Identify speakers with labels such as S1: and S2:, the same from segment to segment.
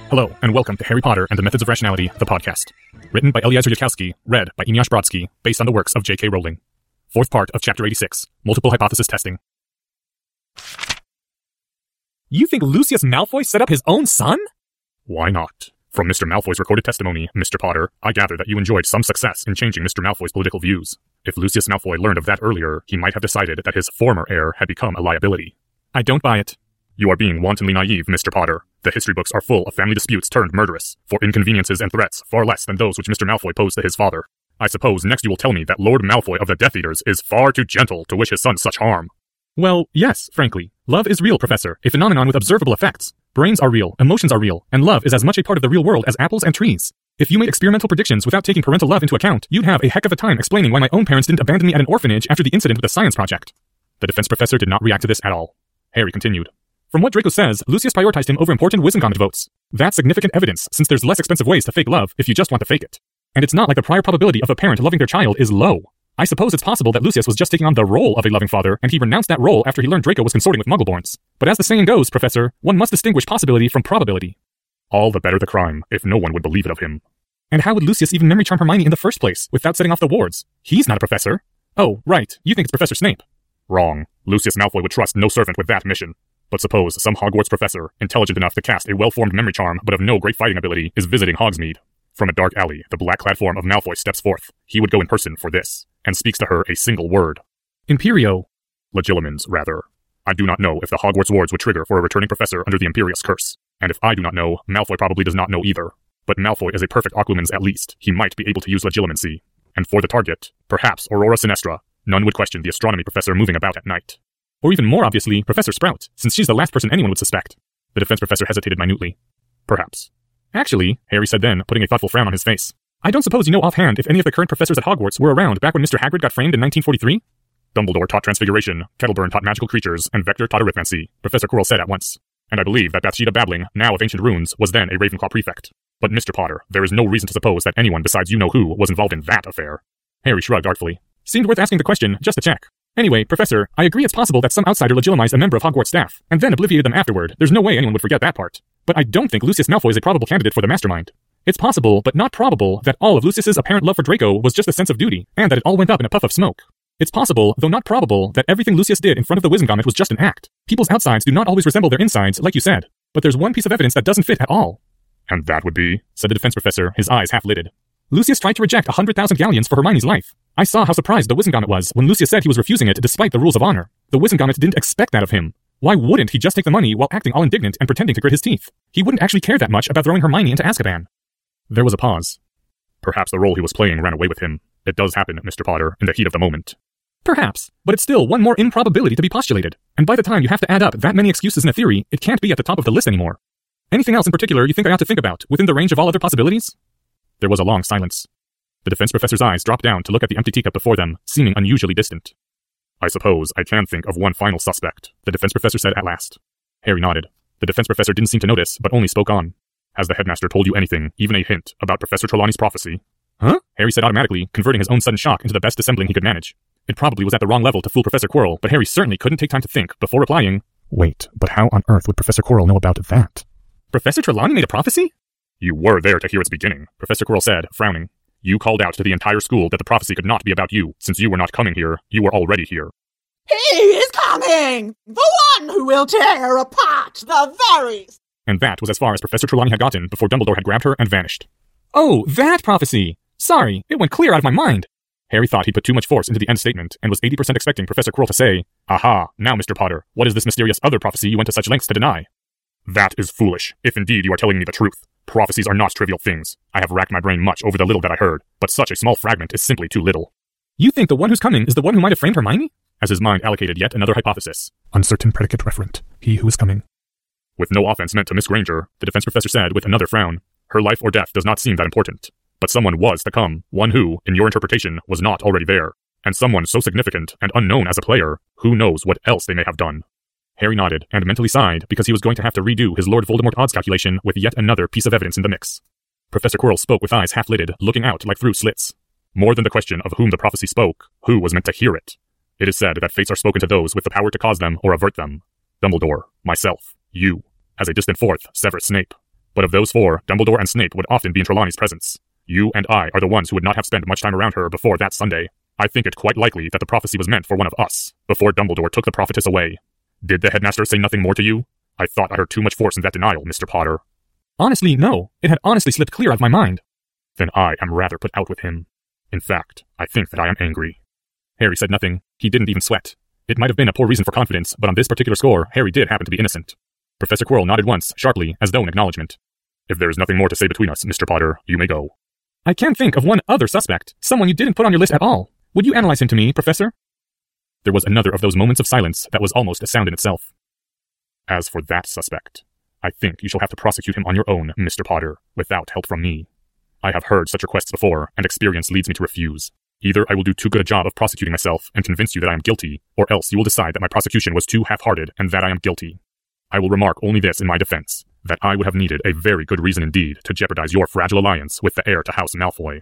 S1: Hello, and welcome to Harry Potter and the Methods of Rationality, the podcast. Written by Eliezer Yudkowsky, read by Eneasz Brodsky, based on the works of J.K. Rowling. Fourth part of Chapter 86, Multiple Hypothesis Testing. You think Lucius Malfoy set up his own son? Why not? From Mr. Malfoy's recorded testimony, Mr. Potter, I gather that you enjoyed some success in changing Mr. Malfoy's political views. If Lucius Malfoy learned of that earlier, he might have decided that his former heir had become a liability. I don't buy it. You are being wantonly naive, Mr. Potter. The history books are full of family disputes turned murderous, for inconveniences and threats far less than those which Mr. Malfoy posed to his father. I suppose next you will tell me that Lord Malfoy of the Death Eaters is far too gentle to wish his son such harm. Well, yes, frankly. Love is real, Professor, a phenomenon with observable effects. Brains are real, emotions are real, and love is as much a part of the real world as apples and trees. If you made experimental predictions without taking parental love into account, you'd have a heck of a time explaining why my own parents didn't abandon me at an orphanage after the incident with the science project. The defense professor did not react to this at all. Harry continued. From what Draco says, Lucius prioritized him over important Wizengamot votes. That's significant evidence, since there's less expensive ways to fake love if you just want to fake it. And it's not like the prior probability of a parent loving their child is low. I suppose it's possible that Lucius was just taking on the role of a loving father, and he renounced that role after he learned Draco was consorting with Muggleborns. But as the saying goes, Professor, one must distinguish possibility from probability. All the better the crime, if no one would believe it of him. And how would Lucius even memory charm Hermione in the first place, without setting off the wards? He's not a professor. Oh, right, you think it's Professor Snape. Wrong. Lucius Malfoy would trust no servant with that mission. But suppose some Hogwarts professor, intelligent enough to cast a well-formed memory charm but of no great fighting ability, is visiting Hogsmeade. From a dark alley, the black-clad form of Malfoy steps forth. He would go in person for this, and speaks to her a single word. Imperio. Legilimens, rather. I do not know if the Hogwarts wards would trigger for a returning professor under the Imperious Curse. And if I do not know, Malfoy probably does not know either. But Malfoy is a perfect Occlumens at least. He might be able to use Legilimency. And for the target, perhaps Aurora Sinestra, none would question the astronomy professor moving about at night. Or even more obviously, Professor Sprout, since she's the last person anyone would suspect. The defense professor hesitated minutely. Perhaps. Actually, Harry said then, putting a thoughtful frown on his face, I don't suppose you know offhand if any of the current professors at Hogwarts were around back when Mr. Hagrid got framed in 1943? Dumbledore taught Transfiguration, Kettleburn taught magical creatures, and Vector taught arithmancy, Professor Quirrell said at once. And I believe that Bathsheba Babbling, now of Ancient Runes, was then a Ravenclaw prefect. But Mr. Potter, there is no reason to suppose that anyone besides you-know-who was involved in that affair. Harry shrugged artfully. Seemed worth asking the question, just to check. Anyway, Professor, I agree it's possible that some outsider legitimized a member of Hogwarts staff, and then obliviated them afterward. There's no way anyone would forget that part. But I don't think Lucius Malfoy is a probable candidate for the mastermind. It's possible, but not probable, that all of Lucius's apparent love for Draco was just a sense of duty, and that it all went up in a puff of smoke. It's possible, though not probable, that everything Lucius did in front of the Wizengamot was just an act. People's outsides do not always resemble their insides, like you said. But there's one piece of evidence that doesn't fit at all. And that would be? Said the defense professor, his eyes half-lidded. Lucius tried to reject 100,000 galleons for Hermione's life. I saw how surprised the Wizengamot was when Lucius said he was refusing it despite the rules of honor. The Wizengamot didn't expect that of him. Why wouldn't he just take the money while acting all indignant and pretending to grit his teeth? He wouldn't actually care that much about throwing Hermione into Azkaban. There was a pause. Perhaps the role he was playing ran away with him. It does happen, Mr. Potter, in the heat of the moment. Perhaps, but it's still one more improbability to be postulated. And by the time you have to add up that many excuses in a theory, it can't be at the top of the list anymore. Anything else in particular you think I ought to think about, within the range of all other possibilities? There was a long silence. The defense professor's eyes dropped down to look at the empty teacup before them, seeming unusually distant. I suppose I can think of one final suspect, the defense professor said at last. Harry nodded. The defense professor didn't seem to notice, but only spoke on. Has the headmaster told you anything, even a hint, about Professor Trelawney's prophecy? Huh? Harry said automatically, converting his own sudden shock into the best dissembling he could manage. It probably was at the wrong level to fool Professor Quirrell, but Harry certainly couldn't take time to think before replying. Wait, but how on earth would Professor Quirrell know about that? Professor Trelawney made a prophecy? You were there to hear its beginning, Professor Quirrell said, frowning. You called out to the entire school that the prophecy could not be about you. Since you were not coming here, you were already here.
S2: He is coming! The one who will tear apart the very...
S1: And that was as far as Professor Trelawney had gotten before Dumbledore had grabbed her and vanished. Oh, that prophecy! Sorry, it went clear out of my mind. Harry thought he'd put too much force into the end statement, and was 80% expecting Professor Quirrell to say, Aha, now Mr. Potter, what is this mysterious other prophecy you went to such lengths to deny? That is foolish, if indeed you are telling me the truth. Prophecies are not trivial things. I have racked my brain much over the little that I heard, but such a small fragment is simply too little. You think the one who's coming is the one who might have framed Hermione? As his mind allocated yet another hypothesis. Uncertain predicate referent. He who is coming. With no offense meant to Miss Granger, the defense professor said with another frown, her life or death does not seem that important. But someone was to come, one who, in your interpretation, was not already there. And someone so significant and unknown as a player, who knows what else they may have done. Harry nodded, and mentally sighed, because he was going to have to redo his Lord Voldemort odds calculation with yet another piece of evidence in the mix. Professor Quirrell spoke with eyes half-lidded, looking out like through slits. More than the question of whom the prophecy spoke, who was meant to hear it. It is said that fates are spoken to those with the power to cause them or avert them. Dumbledore, myself, you. As a distant fourth, Severus Snape. But of those four, Dumbledore and Snape would often be in Trelawney's presence. You and I are the ones who would not have spent much time around her before that Sunday. I think it quite likely that the prophecy was meant for one of us, before Dumbledore took the prophetess away. Did the headmaster say nothing more to you? I thought I heard too much force in that denial, Mr. Potter.
S3: Honestly, no. It had honestly slipped clear of my mind.
S1: Then I am rather put out with him. In fact, I think that I am angry. Harry said nothing. He didn't even sweat. It might have been a poor reason for confidence, but on this particular score, Harry did happen to be innocent. Professor Quirrell nodded once, sharply, as though in acknowledgement. If there is nothing more to say between us, Mr. Potter, you may go.
S3: I can think of one other suspect, someone you didn't put on your list at all. Would you analyze him to me, Professor?
S1: There was another of those moments of silence that was almost a sound in itself. As for that suspect, I think you shall have to prosecute him on your own, Mr. Potter, without help from me. I have heard such requests before, and experience leads me to refuse. Either I will do too good a job of prosecuting myself and convince you that I am guilty, or else you will decide that my prosecution was too half-hearted and that I am guilty. I will remark only this in my defense, that I would have needed a very good reason indeed to jeopardize your fragile alliance with the heir to House Malfoy.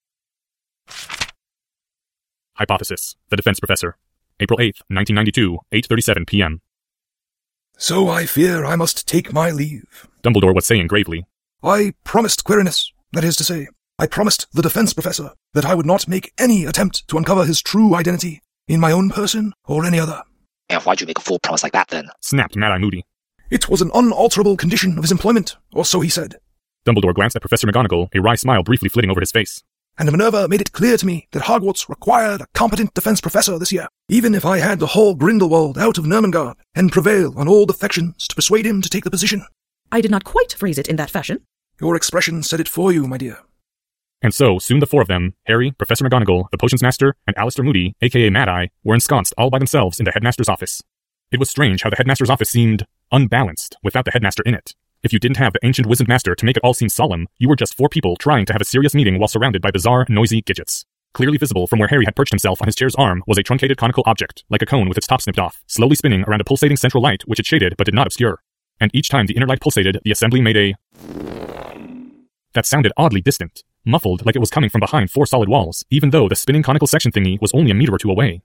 S1: Hypothesis. The Defense Professor. April 8th, 1992, 8:37 p.m.
S4: So I fear I must take my leave.
S1: Dumbledore was saying gravely.
S4: I promised Quirinus, that is to say, I promised the Defense Professor that I would not make any attempt to uncover his true identity in my own person or any other.
S5: And why'd you make a full promise like that, then?
S1: Snapped Mad-Eye Moody.
S4: It was an unalterable condition of his employment, or so he said.
S1: Dumbledore glanced at Professor McGonagall, a wry smile briefly flitting over his face.
S4: And Minerva made it clear to me that Hogwarts required a competent defense professor this year, even if I had the whole Grindelwald out of Nurmengard and prevail on all defections to persuade him to take the position.
S6: I did not quite phrase it in that fashion.
S4: Your expression said it for you, my dear.
S1: And so, soon the four of them, Harry, Professor McGonagall, the Potions Master, and Alistair Moody, aka Mad-Eye, were ensconced all by themselves in the headmaster's office. It was strange how the headmaster's office seemed unbalanced without the headmaster in it. If you didn't have the ancient wizard master to make it all seem solemn, you were just four people trying to have a serious meeting while surrounded by bizarre, noisy gadgets. Clearly visible from where Harry had perched himself on his chair's arm was a truncated conical object, like a cone with its top snipped off, slowly spinning around a pulsating central light which it shaded but did not obscure. And each time the inner light pulsated, the assembly made a... that sounded oddly distant, muffled like it was coming from behind four solid walls, even though the spinning conical section thingy was only a meter or two away.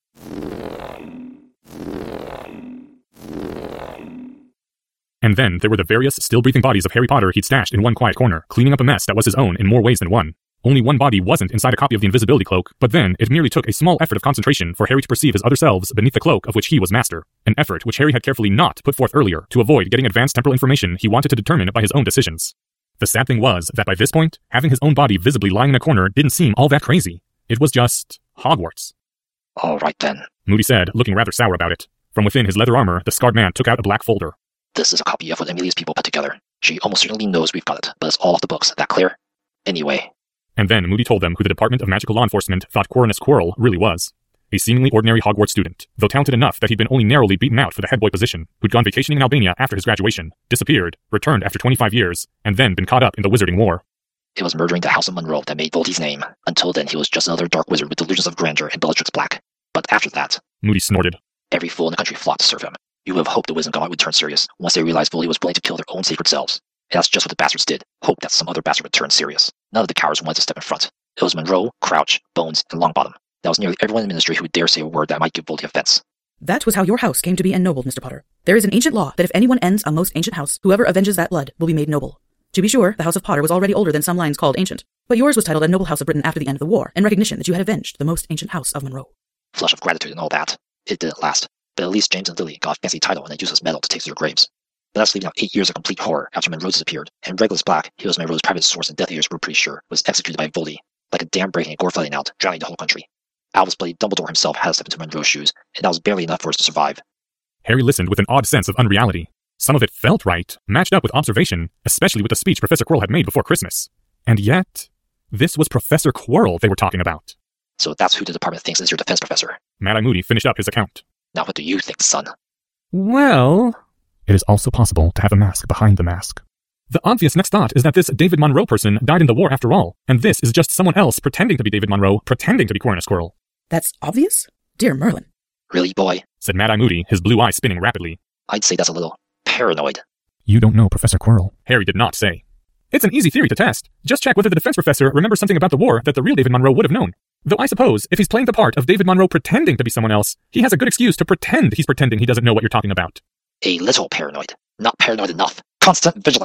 S1: And then there were the various still-breathing bodies of Harry Potter he'd stashed in one quiet corner, cleaning up a mess that was his own in more ways than one. Only one body wasn't inside a copy of the invisibility cloak, but then it merely took a small effort of concentration for Harry to perceive his other selves beneath the cloak of which he was master. An effort which Harry had carefully not put forth earlier to avoid getting advanced temporal information he wanted to determine by his own decisions. The sad thing was that by this point, having his own body visibly lying in a corner didn't seem all that crazy. It was just Hogwarts.
S5: All right, then.
S1: Moody said, looking rather sour about it. From within his leather armor, the scarred man took out a black folder.
S5: This is a copy of what Amelia's people put together. She almost certainly knows we've got it, but it's all off the books. That clear? Anyway.
S1: And then Moody told them who the Department of Magical Law Enforcement thought Quirinus Quirrell really was. A seemingly ordinary Hogwarts student, though talented enough that he'd been only narrowly beaten out for the head boy position, who'd gone vacationing in Albania after his graduation, disappeared, returned after 25 years, and then been caught up in the Wizarding War.
S5: It was murdering the House of Monroe that made Voldy's name. Until then, he was just another dark wizard with delusions of grandeur and Bellatrix Black. But after that,
S1: Moody snorted.
S5: Every fool in the country flocked to serve him. You would have hoped the Wisdom God would turn serious once they realized Voldy was willing to kill their own sacred selves. And that's just what the bastards did. Hope that some other bastard would turn serious. None of the cowards wanted to step in front. It was Monroe, Crouch, Bones, and Longbottom. That was nearly everyone in the ministry who would dare say a word that might give Voldy offense.
S6: That was how your house came to be ennobled, Mr. Potter. There is an ancient law that if anyone ends a most ancient house, whoever avenges that blood will be made noble. To be sure, the House of Potter was already older than some lines called ancient, but yours was titled a noble house of Britain after the end of the war, in recognition that you had avenged the most ancient house of Monroe.
S5: Flush of gratitude and all that. It didn't last, but at least James and Lily got a fancy title and a useless medal to take to their graves. But that's leaving out 8 years of complete horror after Monroe disappeared, and Regulus Black, he was Monroe's private source and Death Eaters were pretty sure, was executed by Voldy, like a dam breaking and gore flooding out, drowning the whole country. Albus Bloody Dumbledore himself had to step into Monroe's shoes, and that was barely enough for us to survive.
S1: Harry listened with an odd sense of unreality. Some of it felt right, matched up with observation, especially with the speech Professor Quirrell had made before Christmas. And yet, this was Professor Quirrell they were talking about.
S5: So that's who the department thinks is your defense professor.
S1: Mad-Eye Moody finished up his account.
S5: Now what do you think, son?
S3: Well...
S1: It is also possible to have a mask behind the mask.
S3: The obvious next thought is that this David Monroe person died in the war after all, and this is just someone else pretending to be David Monroe, pretending to be Quirinus Quirrell.
S6: That's obvious? Dear Merlin.
S5: Really, boy?
S1: Said Mad-Eye Moody, his blue eyes spinning rapidly.
S5: I'd say that's a little paranoid.
S1: You don't know Professor Quirrell, Harry did not say.
S3: It's an easy theory to test. Just check whether the defense professor remembers something about the war that the real David Monroe would have known. Though I suppose, if he's playing the part of David Monroe pretending to be someone else, he has a good excuse to pretend he's pretending he doesn't know what you're talking about.
S5: A little paranoid. Not paranoid enough. Constant vigilance.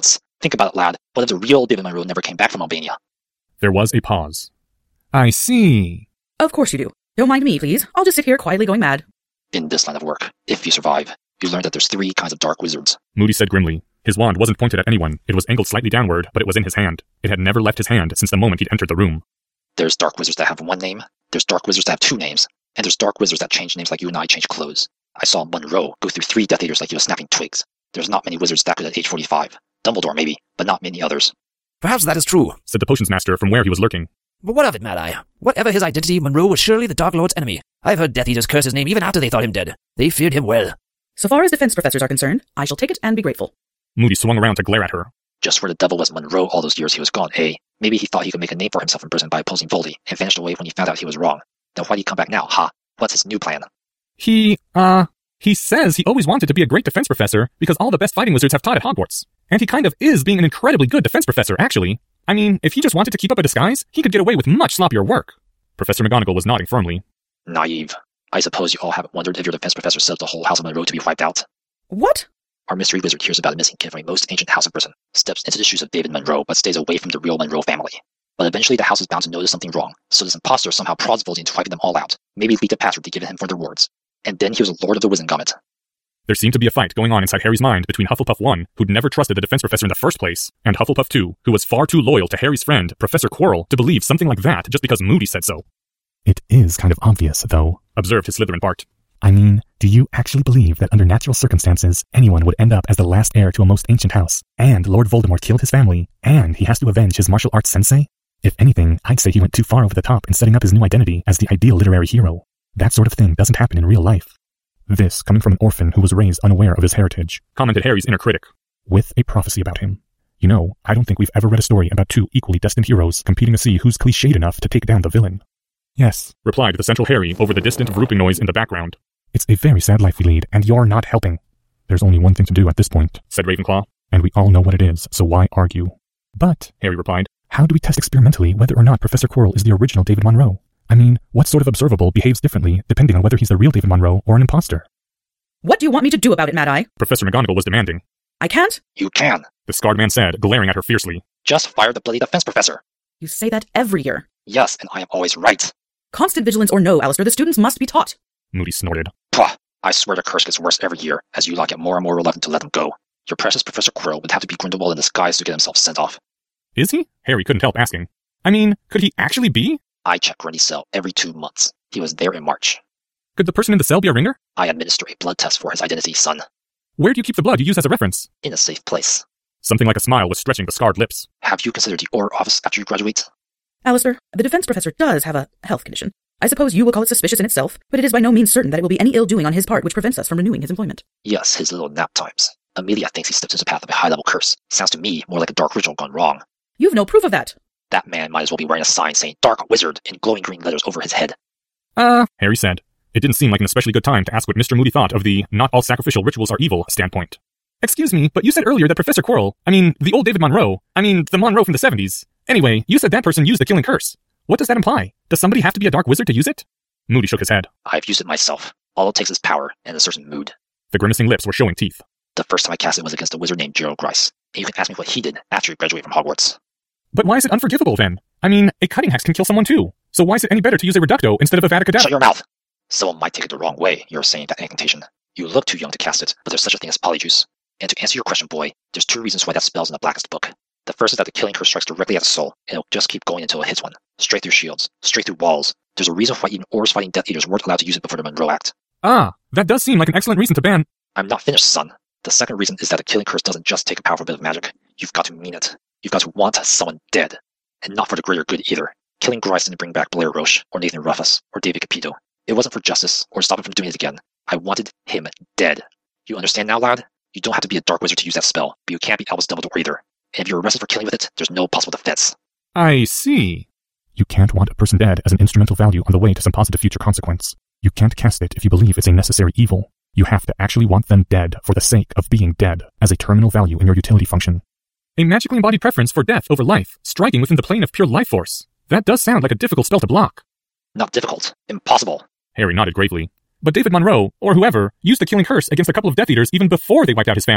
S5: Think about it, lad. What if the real David Monroe never came back from Albania?
S3: There was a pause. I see.
S6: Of course you do. Don't mind me, please. I'll just sit here quietly going mad.
S5: In this line of work, if you survive, you learn that there's 3 kinds of dark wizards.
S3: Moody said grimly. His wand wasn't pointed at anyone. It was angled slightly downward, but it was in his hand. It had never left his hand since the moment he'd entered the room.
S5: There's dark wizards that have 1 name, there's dark wizards that have 2 names, and there's dark wizards that change names like you and I change clothes. I saw Monroe go through 3 Death Eaters like he was snapping twigs. There's not many wizards that good at age 45. Dumbledore maybe, but not many others.
S7: Perhaps that is true,
S3: said the potions master from where he was lurking.
S7: But what of it, Mad-Eye? Whatever his identity, Monroe was surely the Dark Lord's enemy. I've heard Death Eaters curse his name even after they thought him dead. They feared him well.
S6: So far as defense professors are concerned, I shall take it and be grateful.
S3: Moody swung around to glare at her.
S5: Just where the devil was Monroe all those years he was gone, eh? Maybe he thought he could make a name for himself in prison by opposing Voldy, and vanished away when he found out he was wrong. Then why'd he come back now, huh? What's his new plan?
S3: He says he always wanted to be a great defense professor because all the best fighting wizards have taught at Hogwarts. And he kind of is being an incredibly good defense professor, actually. I mean, if he just wanted to keep up a disguise, he could get away with much sloppier work. Professor McGonagall was nodding firmly.
S5: Naive. I suppose you all haven't wondered if your defense professor set up the whole House of Monroe to be wiped out.
S6: What?
S5: Our mystery wizard hears about a missing kid from a most ancient house of Britain, steps into the shoes of David Monroe, but stays away from the real Monroe family. But eventually the house is bound to notice something wrong, so this imposter somehow prods Voldy into wiping them all out, maybe leaked a password to give him further rewards. And then he was a Lord of the Wizengamot.
S3: There seemed to be a fight going on inside Harry's mind between Hufflepuff 1, who'd never trusted the defense professor in the first place, and Hufflepuff 2, who was far too loyal to Harry's friend, Professor Quirrell, to believe something like that just because Moody said so.
S8: It is kind of obvious, though,
S3: observed his Slytherin Bart.
S8: I mean, do you actually believe that under natural circumstances, anyone would end up as the last heir to a most ancient house, and Lord Voldemort killed his family, and he has to avenge his martial arts sensei? If anything, I'd say he went too far over the top in setting up his new identity as the ideal literary hero. That sort of thing doesn't happen in real life. This coming from an orphan who was raised unaware of his heritage,
S3: commented Harry's inner critic,
S8: with a prophecy about him. You know, I don't think we've ever read a story about 2 equally destined heroes competing to see who's cliched enough to take down the villain. Yes,
S3: replied the central Harry over the distant whooping noise in the background.
S8: It's a very sad life we lead, and you're not helping. There's only one thing to do at this point,
S3: said Ravenclaw,
S8: and we all know what it is, so why argue? But,
S3: Harry replied,
S8: how do we test experimentally whether or not Professor Quirrell is the original David Monroe? I mean, what sort of observable behaves differently depending on whether he's the real David Monroe or an imposter?
S6: What do you want me to do about it, Mad-Eye?
S3: Professor McGonagall was demanding.
S6: I can't?
S5: You can.
S3: The scarred man said, glaring at her fiercely.
S5: Just fire the bloody defense professor.
S6: You say that every year.
S5: Yes, and I am always right.
S6: Constant vigilance or no, Alistair, the students must be taught.
S3: Moody snorted.
S5: Pah! I swear the curse gets worse every year, as you lot get more and more reluctant to let them go. Your precious Professor Quirrell would have to be Grindelwald in disguise to get himself sent off.
S3: Is he? Harry couldn't help asking. I mean, could he actually be?
S5: I check Grundy's cell every 2 months. He was there in March.
S3: Could the person in the cell be a ringer?
S5: I administer a blood test for his identity, son.
S3: Where do you keep the blood you use as a reference?
S5: In a safe place.
S3: Something like a smile was stretching the scarred lips.
S5: Have you considered the Auror office after you graduate?
S6: Alistair, the defense professor does have a health condition. I suppose you will call it suspicious in itself, but it is by no means certain that it will be any ill-doing on his part which prevents us from renewing his employment.
S5: Yes, his little nap times. Amelia thinks he steps into the path of a high-level curse. Sounds to me more like a dark ritual gone wrong.
S6: You've no proof of that.
S5: That man might as well be wearing a sign saying Dark Wizard in glowing green letters over his head.
S3: Harry said. It didn't seem like an especially good time to ask what Mr. Moody thought of the not all sacrificial rituals are evil standpoint. Excuse me, but you said earlier that Professor Quirrell, the old David Monroe, the Monroe from the 70s. Anyway, you said that person used the killing curse. What does that imply? Does somebody have to be a dark wizard to use it? Moody shook his head.
S5: I've used it myself. All it takes is power and a certain mood.
S3: The grimacing lips were showing teeth.
S5: The first time I cast it was against a wizard named Gerald Grice, and you can ask me what he did after he graduated from Hogwarts.
S3: But why is it unforgivable then? A cutting hex can kill someone too. So why is it any better to use a Reducto instead of a Vada Kedavra?
S5: Shut your mouth! Someone might take it the wrong way, you're saying that incantation. You look too young to cast it, but there's such a thing as polyjuice. And to answer your question, boy, there's 2 reasons why that spell's in the Blackest Book. The first is that the killing curse strikes directly at the soul, and it'll just keep going until it hits one. Straight through shields, straight through walls. There's a reason why even Aurors fighting Death Eaters weren't allowed to use it before the Monroe Act.
S3: That does seem like an excellent reason to ban.
S5: I'm not finished, son. The second reason is that the killing curse doesn't just take a powerful bit of magic. You've got to mean it. You've got to want someone dead. And not for the greater good either. Killing Grice didn't bring back Blair Roche, or Nathan Ruffus, or David Capito. It wasn't for justice, or to stop him from doing it again. I wanted him dead. You understand now, lad? You don't have to be a dark wizard to use that spell, but you can't be Albus Dumbledore either. And if you're arrested for killing with it, there's no possible defense.
S3: I see.
S8: You can't want a person dead as an instrumental value on the way to some positive future consequence. You can't cast it if you believe it's a necessary evil. You have to actually want them dead for the sake of being dead, as a terminal value in your utility function.
S3: A magically embodied preference for death over life, striking within the plane of pure life force. That does sound like a difficult spell to block.
S5: Not difficult. Impossible.
S3: Harry nodded gravely. But David Monroe, or whoever, used the killing curse against a couple of Death Eaters even before they wiped out his family.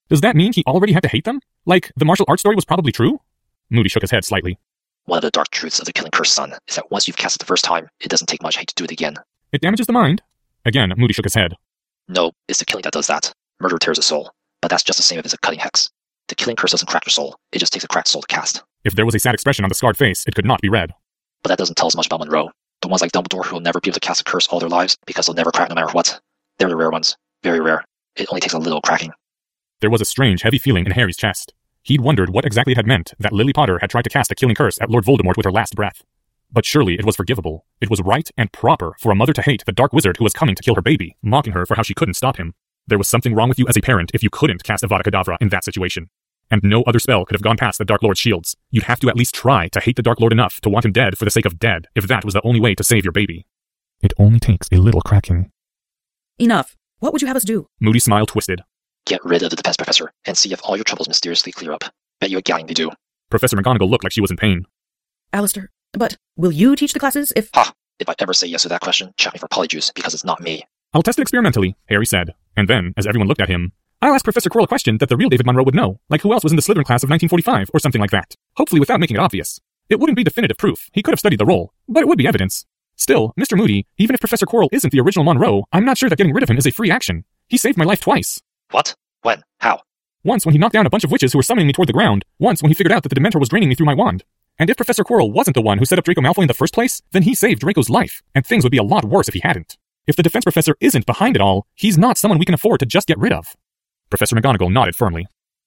S3: Does that mean he already had to hate them? Like, the martial arts story was probably true? Moody shook his head slightly.
S5: One of the dark truths of the Killing Curse, son, is that once you've cast it the first time, it doesn't take much hate to do it again.
S3: It damages the mind? Again, Moody shook his head.
S5: No, it's the killing that does that. Murder tears a soul, but that's just the same if it's a cutting hex. The Killing Curse doesn't crack your soul, it just takes a cracked soul to cast.
S3: If there was a sad expression on the scarred face, it could not be read.
S5: But that doesn't tell us much about Monroe. The ones like Dumbledore who will never be able to cast a curse all their lives because they'll never crack no matter what. They're the rare ones. Very rare. It only takes a little cracking.
S3: There was a strange, heavy feeling in Harry's chest. He'd wondered what exactly it had meant that Lily Potter had tried to cast a killing curse at Lord Voldemort with her last breath. But surely it was forgivable. It was right and proper for a mother to hate the dark wizard who was coming to kill her baby, mocking her for how she couldn't stop him. There was something wrong with you as a parent if you couldn't cast Avada Kedavra in that situation. And no other spell could have gone past the Dark Lord's shields. You'd have to at least try to hate the Dark Lord enough to want him dead for the sake of dead, if that was the only way to save your baby.
S8: It only takes a little cracking.
S6: Enough. What would you have us do?
S3: Moody's smile twisted.
S5: Get rid of the defense professor, and see if all your troubles mysteriously clear up. Bet you a gang they do.
S3: Professor McGonagall looked like she was in pain.
S6: Alistair, but will you teach the classes if—
S5: Ha! If I ever say yes to that question, chat me for Polyjuice, because it's not me.
S3: I'll test it experimentally, Harry said. And then, as everyone looked at him, I'll ask Professor Quirrell a question that the real David Monroe would know, like who else was in the Slytherin class of 1945, or something like that. Hopefully without making it obvious. It wouldn't be definitive proof. He could have studied the role, but it would be evidence. Still, Mr. Moody, even if Professor Quirrell isn't the original Monroe, I'm not sure that getting rid of him is a free action. He saved my life twice.
S5: What? When? How?
S3: Once when he knocked down a bunch of witches who were summoning me toward the ground, once when he figured out that the Dementor was draining me through my wand. And if Professor Quirrell wasn't the one who set up Draco Malfoy in the first place, then he saved Draco's life, and things would be a lot worse if he hadn't. If the defense professor isn't behind it all, he's not someone we can afford to just get rid of. Professor McGonagall nodded firmly.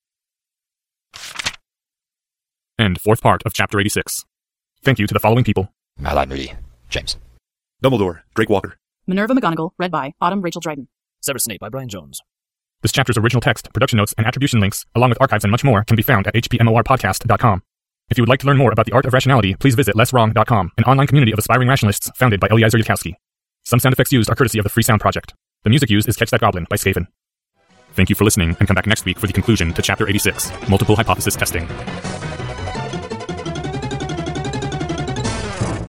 S3: End fourth part of Chapter 86. Thank you to the following people.
S5: Mad-Eye Moody. James.
S4: Dumbledore, Drake Walker.
S6: Minerva McGonagall, read by Autumn Rachel Dryden.
S7: Severus Snape by Brian Jones.
S3: This chapter's original text, production notes, and attribution links, along with archives and much more, can be found at hpmorpodcast.com. If you would like to learn more about the art of rationality, please visit lesswrong.com, an online community of aspiring rationalists founded by Eliezer Yudkowsky. Some sound effects used are courtesy of the Free Sound Project. The music used is Catch That Goblin by Skaven. Thank you for listening, and come back next week for the conclusion to Chapter 86, Multiple Hypothesis Testing.